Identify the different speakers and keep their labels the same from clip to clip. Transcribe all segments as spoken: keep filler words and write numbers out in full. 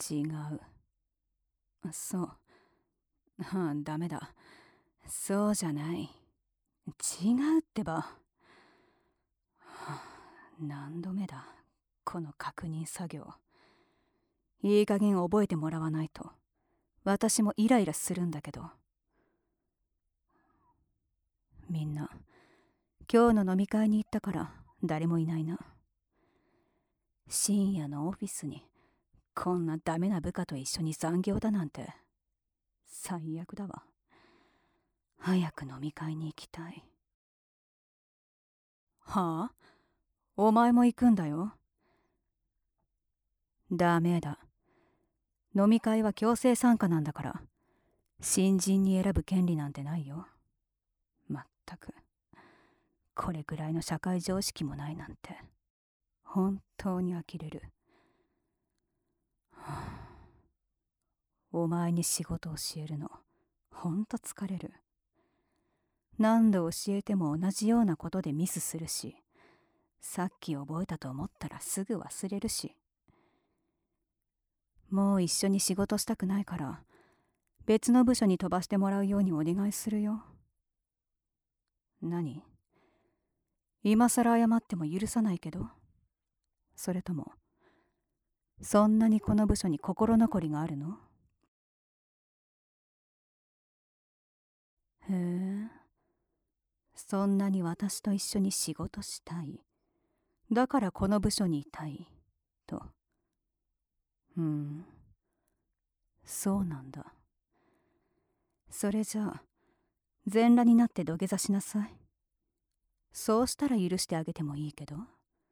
Speaker 1: 違う。そう。はあ、ダメだ。そうじゃない。違うってば。はあ、何度目だ、この確認作業。いい加減覚えてもらわないと私もイライラするんだけど。みんな今日の飲み会に行ったから誰もいないな。深夜のオフィスにこんなダメな部下と一緒に残業だなんて最悪だわ。早く飲み会に行きたい。はあ？お前も行くんだよ。ダメだ。飲み会は強制参加なんだから、新人に選ぶ権利なんてないよ。まったくこれぐらいの社会常識もないなんて本当に呆れる。はあ、お前に仕事教えるのほんと疲れる。何度教えても同じようなことでミスするし、さっき覚えたと思ったらすぐ忘れるし。もう一緒に仕事したくないから別の部署に飛ばしてもらうようにお願いするよ。何？今さら謝っても許さないけど？それともそんなにこの部署に心残りがあるの？へえ、そんなに私と一緒に仕事したい、だからこの部署にいたいと。うん、そうなんだ。それじゃあ全裸になって土下座しなさい。そうしたら許してあげてもいいけど。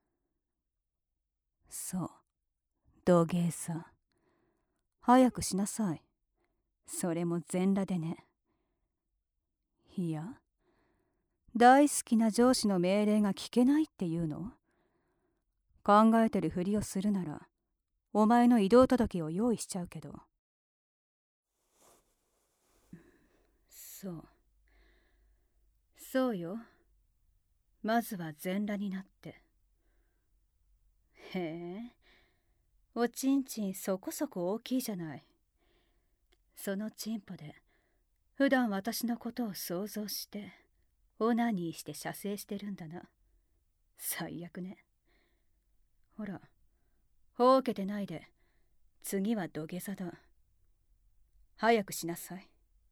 Speaker 1: そう、土下座。早くしなさい。それも全裸でね。いや、大好きな上司の命令が聞けないっていうの？考えてるふりをするならお前の異動届を用意しちゃうけど。そうそうよ。まずは全裸になって。へえ、おちんちんそこそこ大きいじゃない。そのチンポで普段私のことを想像してオナニーして射精してるんだな。最悪ね。ほら、ほうけてないで次は土下座だ。早くしなさい。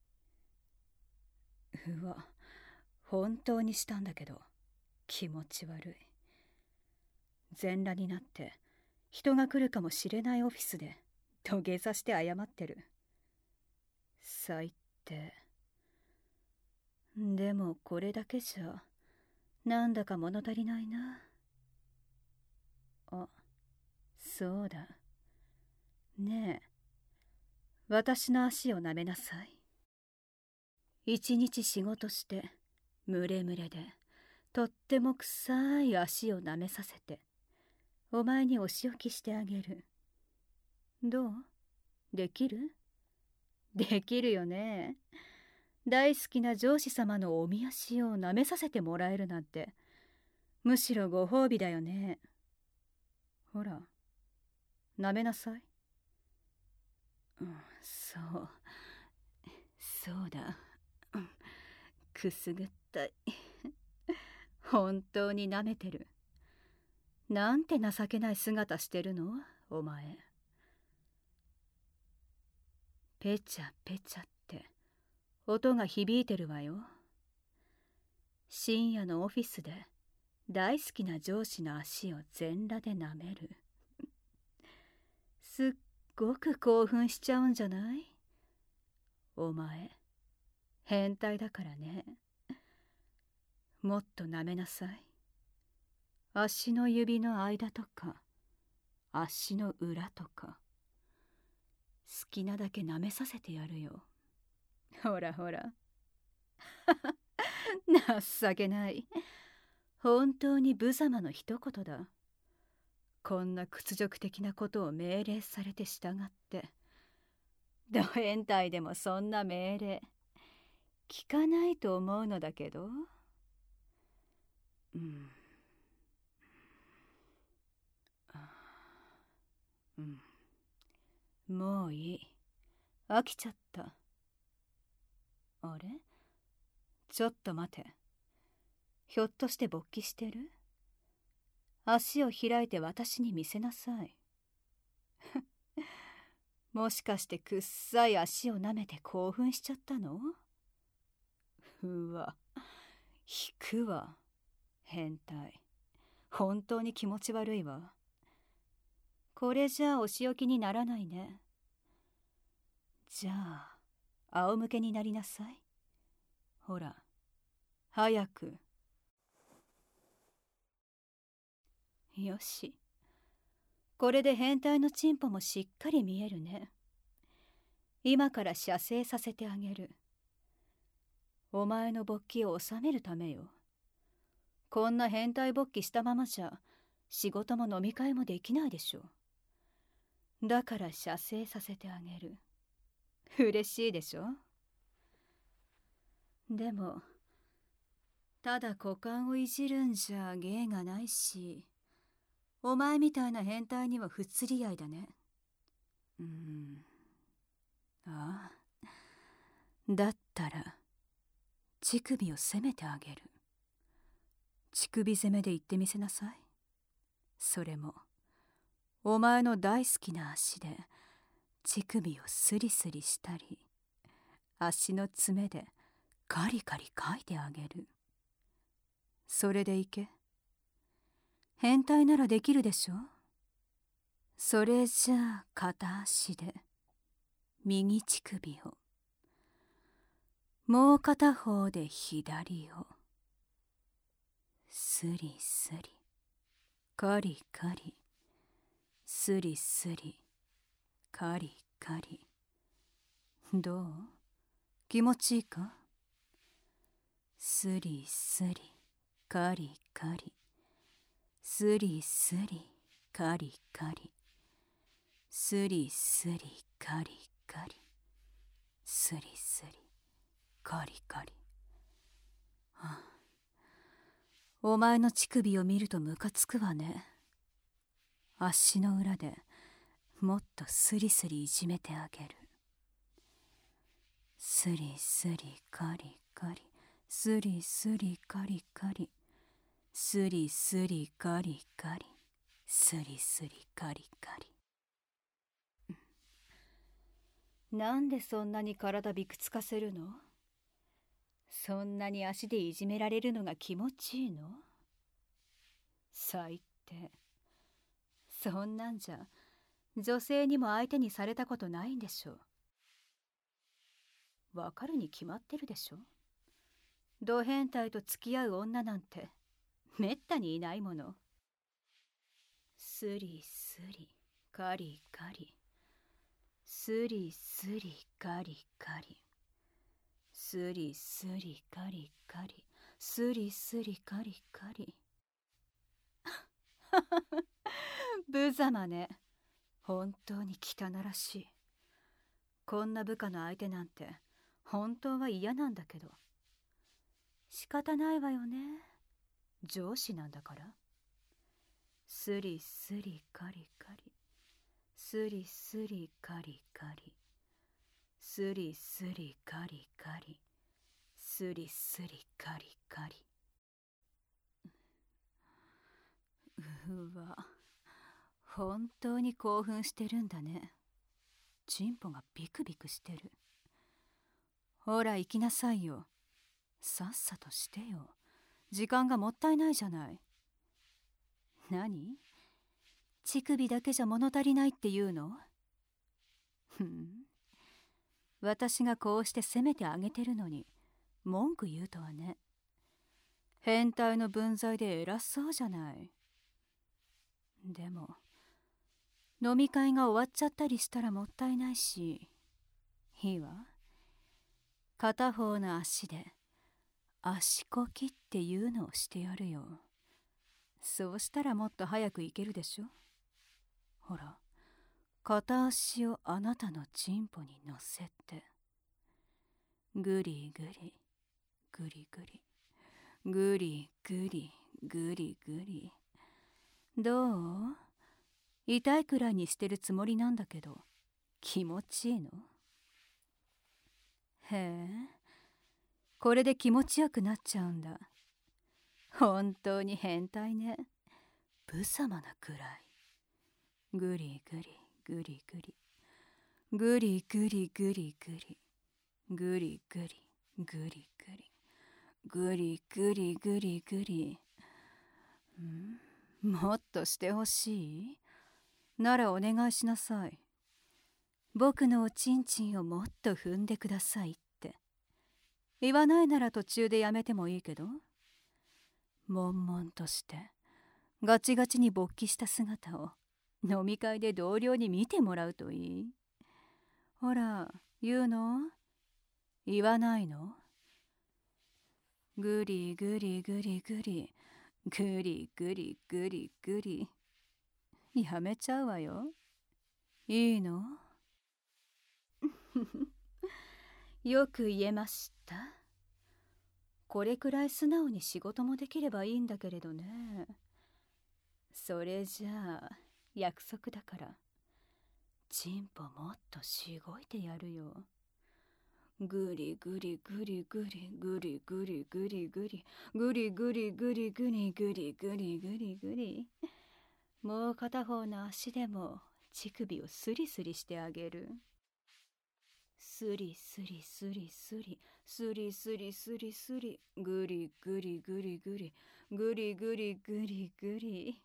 Speaker 1: うわ、本当にしたんだけど気持ち悪い。全裸になって人が来るかもしれないオフィスで土下座して謝ってる。最低。でもこれだけじゃなんだか物足りないな。あ、そうだ。ねえ、私の足を舐めなさい。一日仕事してムレムレでとっても臭い足を舐めさせてお前にお仕置きしてあげる。どう？できる？できるよね。大好きな上司様のおみ足を舐めさせてもらえるなんてむしろご褒美だよね。ほら、舐めなさい。うん、そう、そうだ。うん、くすぐったい。本当に舐めてる。なんて情けない姿してるのお前。ペチャペチャって音が響いてるわよ。深夜のオフィスで大好きな上司の足を全裸で舐める。すっごく興奮しちゃうんじゃない？お前変態だからね。もっと舐めなさい。足の指の間とか足の裏とか好きなだけ舐めさせてやるよ。ほらほら。情けない。本当に無様の一言だ。こんな屈辱的なことを命令されて従って。ド変態でもそんな命令聞かないと思うのだけど。うん、あ、うん、 もういい。飽きちゃった。あれ？ちょっと待て。ひょっとして勃起してる？足を開いて私に見せなさい。もしかしてくっさい足を舐めて興奮しちゃったの？うわ、引くわ。変態。本当に気持ち悪いわ。これじゃあお仕置きにならないね。じゃあ仰向けになりなさい。ほら、早く。よし。これで変態のチンポもしっかり見えるね。今から射精させてあげる。お前の勃起を収めるためよ。こんな変態勃起したままじゃ仕事も飲み会もできないでしょ。だから射精させてあげる。嬉しいでしょ。でもただ股間をいじるんじゃ芸がないし、お前みたいな変態には不釣り合いだね。うーん。ああ。だったら乳首を攻めてあげる。乳首攻めで言ってみせなさい。それもお前の大好きな足で乳首をスリスリしたり、足の爪でカリカリかいてあげる。それでいけ。変態ならできるでしょ。それじゃあ片足で右乳首を、もう片方で左を、スリスリカリカリ、スリスリカリカリ。どう？気持ちいいか？スリスリカリカリ、スリスリカリカリ、スリスリカリカリ、スリスリカリカリ。はあ、お前の乳首を見るとムカつくわね。足の裏でもっとスリスリいじめてあげる。スリスリカリカリ、スリスリカリカリ、スリスリカリカリ、スリスリカリカリ。なんでそんなに体びくつかせるの？そんなに足でいじめられるのが気持ちいいの？最低。そんなんじゃ女性にも相手にされたことないんでしょ。わかるに決まってるでしょ。ド変態と付き合う女なんてめったにいないもの。スリスリカリカリ、スリスリカリカリ、スリスリカリカリ、スリスリカリカリ。無様ね。本当に汚らしい。こんな部下の相手なんて本当は嫌なんだけど、仕方ないわよね。上司なんだから。スリスリカリカリ、スリスリカリカリ、スリスリカリカリ、スリスリカリカリ。うわ、本当に興奮してるんだね。チンポがビクビクしてる。ほら行きなさいよ。さっさとしてよ。時間がもったいないじゃない。何？乳首だけじゃ物足りないって言うの？ふん。私がこうして責めてあげてるのに文句言うとはね。変態の分際で偉そうじゃない。でも飲み会が終わっちゃったりしたらもったいないし、いいわ。片方の足で足こきっていうのをしてやるよ。そうしたらもっと早く行けるでしょ。ほら、片足をあなたのチンポに乗せて、ぐりぐりぐりぐりぐりぐりぐりぐり。どう？痛いくらいにしてるつもりなんだけど、 気持ちいいの？へえ、これで気持ちよくなっちゃうんだ。本当に変態ね。無様なくらい。ぐりぐりぐりぐりぐりぐりぐりぐりぐりぐりぐりぐりぐりぐりぐりぐり。ん？もっとしてほしい？ならお願いしなさい。僕のおちんちんをもっと踏んでくださいって言わないなら途中でやめてもいいけど、悶々としてガチガチに勃起した姿を飲み会で同僚に見てもらうといい？ほら、言うの？言わないの？ぐりぐりぐりぐりぐりぐりぐりぐり。やめちゃうわよ。いいの？よく言えました。これくらい素直に仕事もできればいいんだけれどね。それじゃあ約束だからチンポもっとしごいてやるよ。ぐりぐりぐりぐりぐりぐりぐりぐりぐりぐりぐりぐりぐりぐりぐりぐり。もう片方の足でも乳首をスリスリしてあげる。スリスリスリスリスリスリスリスリぐりぐりぐりぐりぐりぐりぐりぐり。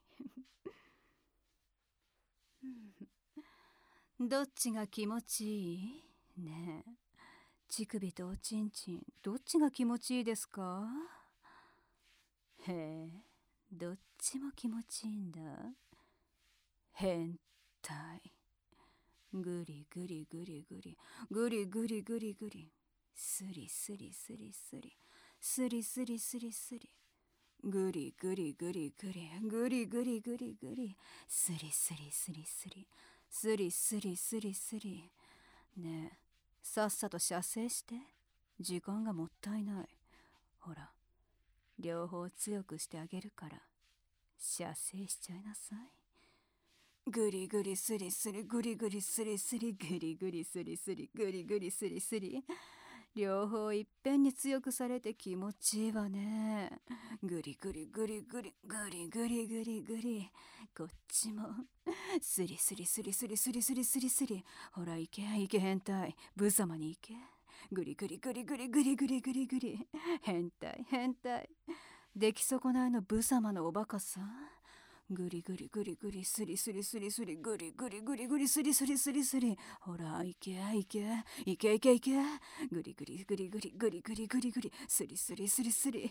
Speaker 1: どっちが気持ちいい？ねえ、乳首とおちんちんどっちが気持ちいいですか？へえ、どっちも気持ちいいんだ。変態。ぐりぐりぐりぐりぐりぐりぐりぐりスリスリスリスリスリスリスリスリぐりぐりぐりぐりぐりぐりぐりぐりスリスリスリスリスリスリスリスリ。ねえ、さっさと射精して。時間がもったいない。ほら、両方強くしてあげるから射精しちゃいなさい。ぐりぐりすりすりぐりぐりすりすりぐりぐりすりすりぐりぐりすりすり。両方いっぺんに強くされて気持ちいいわね。ぐりぐりぐりぐりぐりぐりぐりぐり。こっちもスリスリスリスリスリスリスリスリ。ほら、いけいけ変態、無様にいけ。ぐりぐりぐりぐりぐりぐりぐりぐり。変態変態、出来損ないの無様のおバカさん。ぐりぐりぐりぐりスリスリスリスリぐりぐりぐりぐりスリスリスリスリ。ほら、いけいけいけいけいけ。ぐりぐりぐりぐりぐりぐりぐりぐりスリスリスリスリ。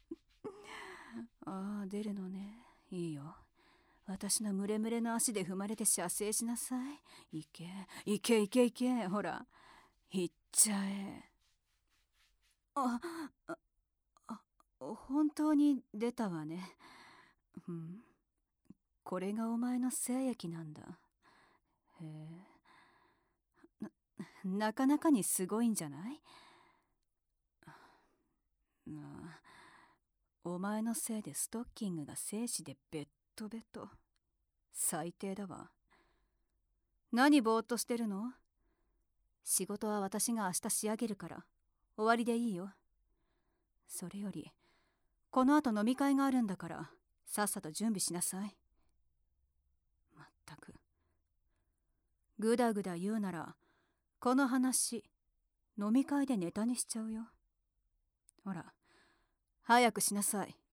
Speaker 1: ああ、出るのね。いいよ、私のムレムレの足で踏まれて射精しなさい。いけいけいけいけ。ほら、いっちゃえ。あああ、本当に出たわね。うん、これがお前の精液なんだ。へえ、な、なかなかにすごいんじゃない？ああ、お前のせいでストッキングが精子でベットベト。最低だわ。何ぼーっとしてるの？仕事は私が明日仕上げるから終わりでいいよ。それよりこの後飲み会があるんだからさっさと準備しなさい。まったく、ぐだぐだ言うならこの話飲み会でネタにしちゃうよ。ほら、早くしなさい。